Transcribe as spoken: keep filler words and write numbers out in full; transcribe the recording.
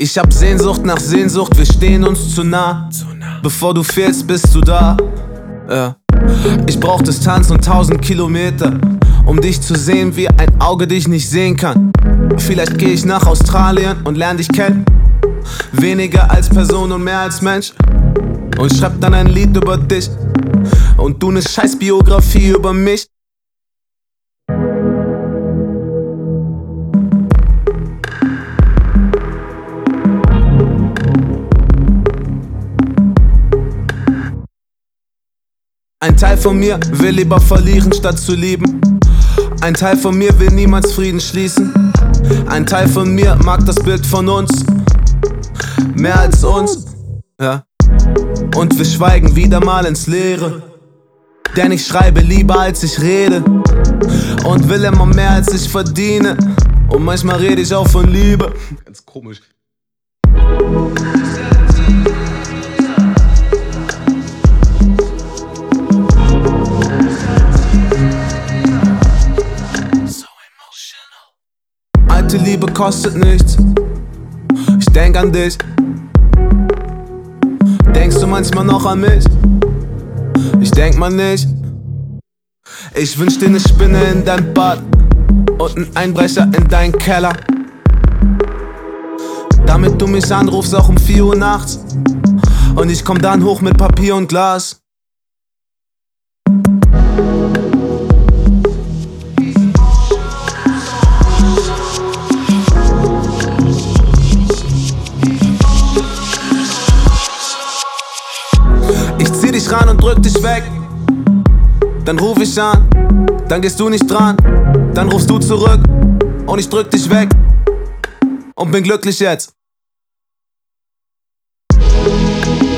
Ich hab Sehnsucht nach Sehnsucht, wir stehen uns zu nah. Bevor du fehlst, bist du da. Ja. Ich brauch Distanz und tausend Kilometer, um dich zu sehen, wie ein Auge dich nicht sehen kann. Vielleicht geh ich nach Australien und lern dich kennen. Weniger als Person und mehr als Mensch. Und schreib dann ein Lied über dich und du ne scheiß Biografie über mich. Ein Teil von mir will lieber verlieren, statt zu lieben. Ein Teil von mir will niemals Frieden schließen. Ein Teil von mir mag das Bild von uns mehr als uns, ja. Und wir schweigen wieder mal ins Leere. Denn ich schreibe lieber als ich rede und will immer mehr als ich verdiene. Und manchmal rede ich auch von Liebe. Ganz komisch. Alte Liebe kostet nichts. Ich denk an dich. Denkst du manchmal noch an mich? Ich denk mal nicht. Ich wünsch dir ne Spinne in dein Bad und einen Einbrecher in deinen Keller, damit du mich anrufst auch um vier Uhr nachts. Und ich komm dann hoch mit Papier und Glas. Ich zieh dich ran und drück dich weg. Dann ruf ich an, dann gehst du nicht dran. Dann rufst du zurück und ich drück dich weg und bin glücklich jetzt.